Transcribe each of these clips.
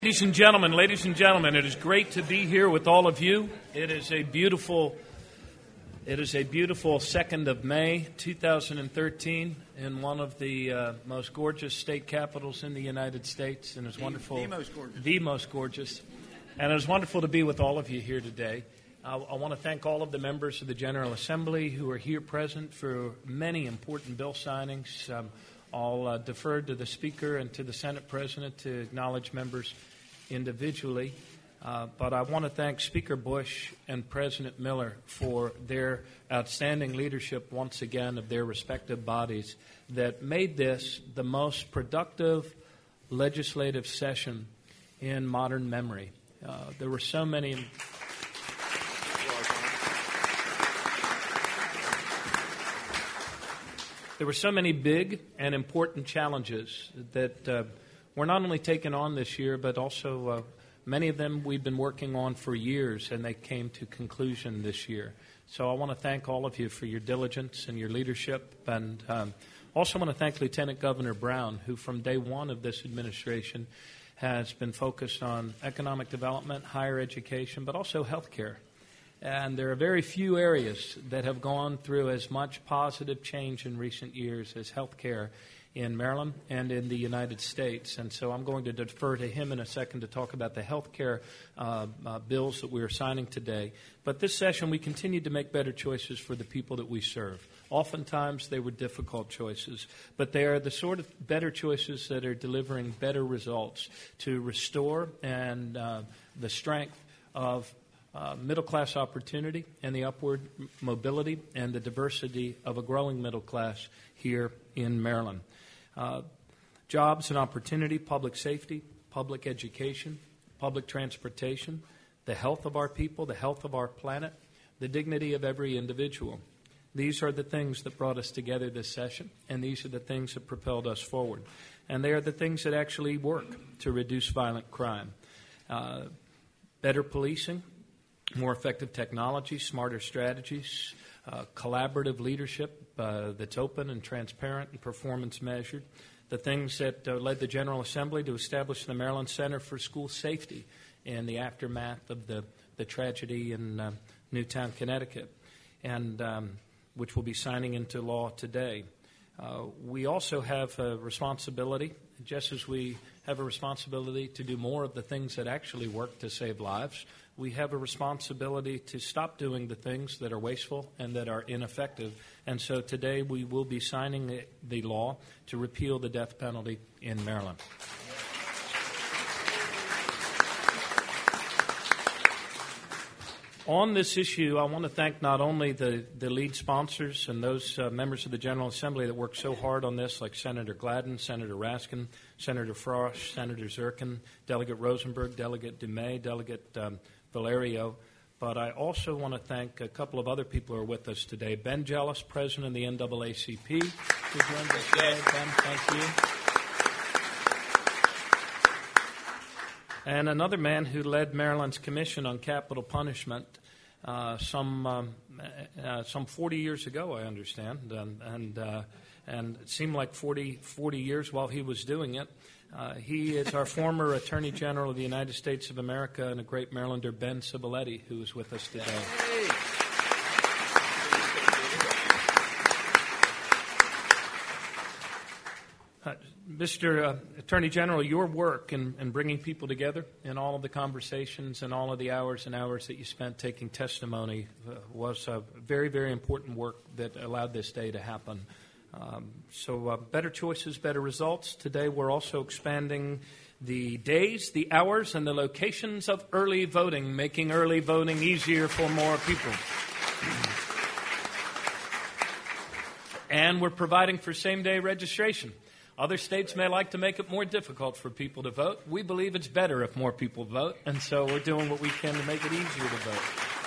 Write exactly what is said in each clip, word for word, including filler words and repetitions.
Ladies and gentlemen, ladies and gentlemen, it is great to be here with all of you. It is a beautiful, it is a beautiful second of May, two thousand thirteen, in one of the uh, most gorgeous state capitals in the United States, and it's the, wonderful. The most gorgeous. The most gorgeous, and it is wonderful to be with all of you here today. Uh, I want to thank all of the members of the General Assembly who are here present for many important bill signings. Um, I'll uh, defer to the Speaker and to the Senate President to acknowledge members individually, uh, but I want to thank Speaker Bush and President Miller for their outstanding leadership once again of their respective bodies that made this the most productive legislative session in modern memory. Uh, there were so many... There were so many big and important challenges that uh, were not only taken on this year, but also uh, many of them we've been working on for years, and they came to conclusion this year. So I want to thank all of you for your diligence and your leadership, and um, also want to thank Lieutenant Governor Brown, who from day one of this administration has been focused on economic development, higher education, but also health care. And there are very few areas that have gone through as much positive change in recent years as health care in Maryland and in the United States. And so I'm going to defer to him in a second to talk about the health care uh, uh, bills that we are signing today. But this session, we continue to make better choices for the people that we serve. Oftentimes, they were difficult choices, but they are the sort of better choices that are delivering better results to restore and uh, the strength of Uh, middle-class opportunity and the upward mobility and the diversity of a growing middle class here in Maryland. Uh, jobs and opportunity, public safety, public education, public transportation, the health of our people, the health of our planet, the dignity of every individual. These are the things that brought us together this session, and these are the things that propelled us forward. And they are the things that actually work to reduce violent crime. Uh, better policing, more effective technology, smarter strategies, uh, collaborative leadership uh, that's open and transparent and performance measured, the things that uh, led the General Assembly to establish the Maryland Center for School Safety in the aftermath of the, the tragedy in uh, Newtown, Connecticut, and um, which will be signing into law today. Uh, we also have a responsibility, just as we have a responsibility to do more of the things that actually work to save lives, we have a responsibility to stop doing the things that are wasteful and that are ineffective. And so today we will be signing the law to repeal the death penalty in Maryland. On this issue, I want to thank not only the, the lead sponsors and those uh, members of the General Assembly that worked so hard on this, like Senator Gladden, Senator Raskin, Senator Frosch, Senator Zirkin, Delegate Rosenberg, Delegate Dumais, Delegate um, Valerio, but I also want to thank a couple of other people who are with us today. Ben Jealous, President of the N double A C P, who joined us today. Ben, thank you. And another man who led Maryland's Commission on Capital Punishment uh, some um, uh, some forty years ago, I understand, and and, uh, and it seemed like forty, forty years while he was doing it. Uh, he is our former Attorney General of the United States of America and a great Marylander, Ben Civiletti, who is with us today. Uh, Mister Uh, Attorney General, your work in, in bringing people together in all of the conversations and all of the hours and hours that you spent taking testimony uh, was a very, very important work that allowed this day to happen. Um, so uh, better choices, better results. Today we're also expanding the days, the hours, and the locations of early voting, making early voting easier for more people. And we're providing for same-day registration. Other states may like to make it more difficult for people to vote. We believe it's better if more people vote, and so we're doing what we can to make it easier to vote.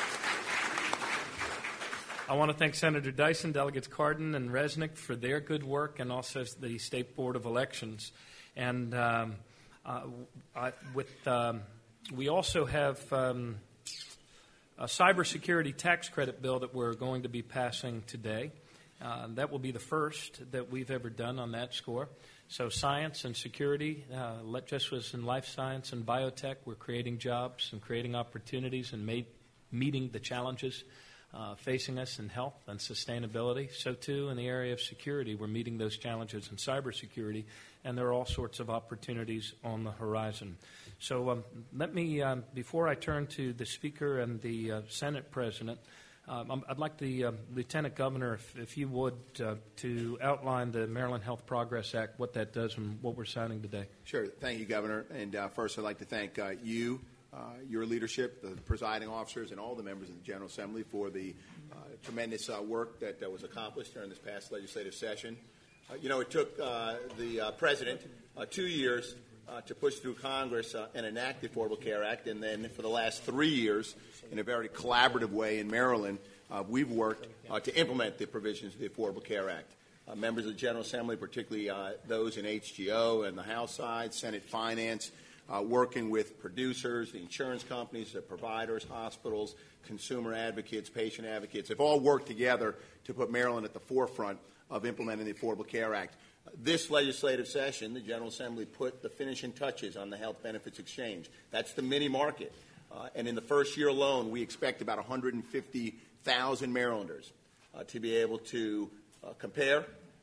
I want to thank Senator Dyson, Delegates Cardin and Resnick for their good work, and also the State Board of Elections. And um, uh, I, with um, we also have um, a cybersecurity tax credit bill that we're going to be passing today. Uh, that will be the first that we've ever done on that score. So science and security, uh, just as in life science and biotech, we're creating jobs and creating opportunities and made, meeting the challenges uh, facing us in health and sustainability. So too in the area of security, we're meeting those challenges in cybersecurity, and there are all sorts of opportunities on the horizon. So um, let me, um, before I turn to the Speaker and the uh, Senate President, Um, I'd like the uh, Lieutenant Governor, if, if you would, uh, to outline the Maryland Health Progress Act, what that does and what we're signing today. Sure. Thank you, Governor. And uh, first, I'd like to thank uh, you, uh, your leadership, the presiding officers, and all the members of the General Assembly for the uh, tremendous uh, work that uh, was accomplished during this past legislative session. Uh, you know, it took uh, the uh, President uh, two years Uh, to push through Congress uh, and enact the Affordable Care Act, and then for the last three years, in a very collaborative way in Maryland, uh, we've worked uh, to implement the provisions of the Affordable Care Act. Uh, members of the General Assembly, particularly uh, those in H G O and the House side, Senate Finance, uh, working with producers, the insurance companies, the providers, hospitals, consumer advocates, patient advocates, have all worked together to put Maryland at the forefront of implementing the Affordable Care Act. This legislative session, the General Assembly put the finishing touches on the health benefits exchange. That's the mini market. Uh, and in the first year alone, we expect about one hundred fifty thousand Marylanders uh, to be able to uh, compare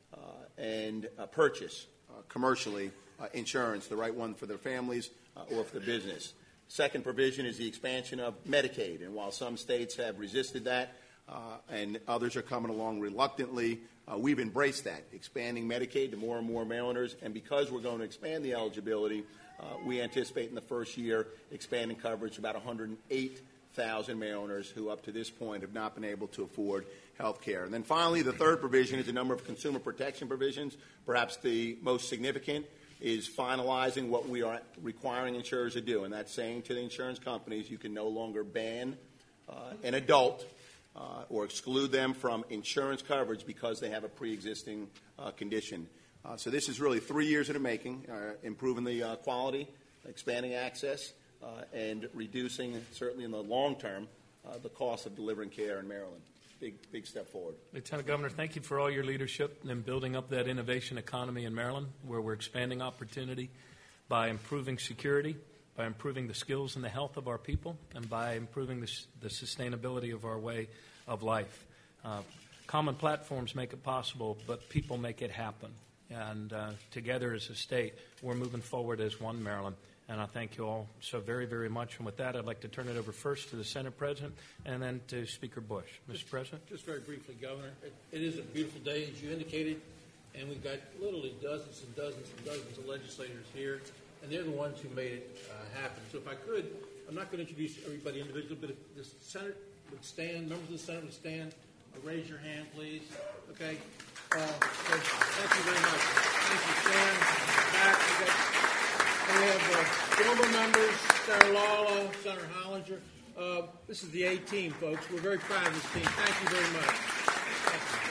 uh, and uh, purchase uh, commercially uh, insurance, the right one for their families uh, or for their business. Second provision is the expansion of Medicaid. And while some states have resisted that uh, and others are coming along reluctantly, Uh, we've embraced that, expanding Medicaid to more and more Marylanders, and because we're going to expand the eligibility, uh, we anticipate in the first year expanding coverage to about one hundred eight thousand Marylanders who up to this point have not been able to afford health care. And then finally, the third provision is a number of consumer protection provisions. Perhaps the most significant is finalizing what we are requiring insurers to do, and that's saying to the insurance companies you can no longer ban uh, an adult Uh, or exclude them from insurance coverage because they have a pre-existing uh, condition. Uh, so this is really three years in the making, uh, improving the uh, quality, expanding access, uh, and reducing, certainly in the long term, uh, the cost of delivering care in Maryland. Big, big step forward. Lieutenant Governor, thank you for all your leadership in building up that innovation economy in Maryland, where we're expanding opportunity by improving security, by improving the skills and the health of our people, and by improving the, the sustainability of our way of life. Uh, common platforms make it possible, but people make it happen. And uh, together as a state, we're moving forward as one Maryland. And I thank you all so very, very much. And with that, I'd like to turn it over first to the Senate President and then to Speaker Bush. Mister President? Just very briefly, Governor, it, it is a beautiful day, as you indicated, and we've got literally dozens and dozens and dozens of legislators here, and they're the ones who made it uh, happen. So if I could, I'm not going to introduce everybody individually, but if the Senate would stand, members of the Senate would stand, uh, raise your hand, please. Okay. Uh, so thank you very much. Thank you, Stan. Back. Okay. And we have uh, former members, Senator Lala, Senator Hollinger. Uh, this is the A team, folks. We're very proud of this team. Thank you very much. Thank you.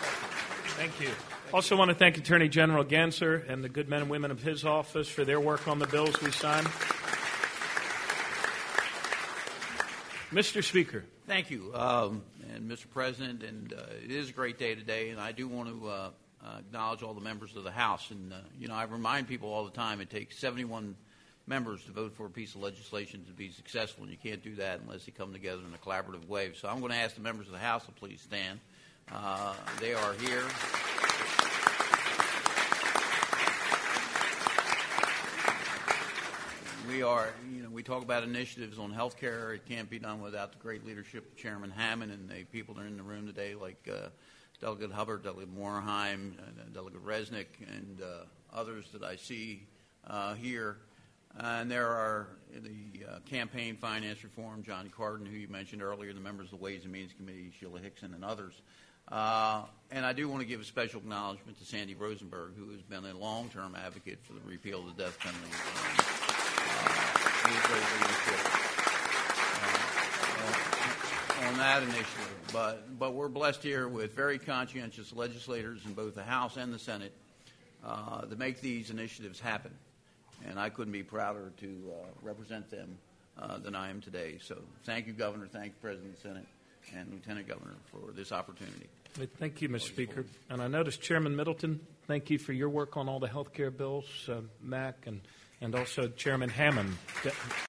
Thank you. Also want to thank Attorney General Gensler and the good men and women of his office for their work on the bills we signed. Mister Speaker. Thank you, um, and Mister President, and uh, it is a great day today, and I do want to uh, uh, acknowledge all the members of the House. And, uh, you know, I remind people all the time it takes seventy-one members to vote for a piece of legislation to be successful, and you can't do that unless they come together in a collaborative way. So I'm going to ask the members of the House to please stand. Uh, they are here. We are, you know, we talk about initiatives on health care. It can't be done without the great leadership of Chairman Hammond and the people that are in the room today, like uh, Delegate Hubbard, Delegate Moorheim, uh, Delegate Resnick, and uh, others that I see uh, here. Uh, and there are the uh, campaign finance reform, John Carden, who you mentioned earlier, the members of the Ways and Means Committee, Sheila Hickson, and others. Uh, and I do want to give a special acknowledgement to Sandy Rosenberg, who has been a long-term advocate for the repeal of the death penalty. Um, Uh, on that initiative, but but we're blessed here with very conscientious legislators in both the House and the Senate uh, to make these initiatives happen, and I couldn't be prouder to uh, represent them uh, than I am today. So thank you, Governor, thank you, President of the Senate, and Lieutenant Governor, for this opportunity. Thank you, Mister Speaker. And I noticed Chairman Middleton thank you for your work on all the health care bills, uh, Mac, and, and also Chairman Hammond.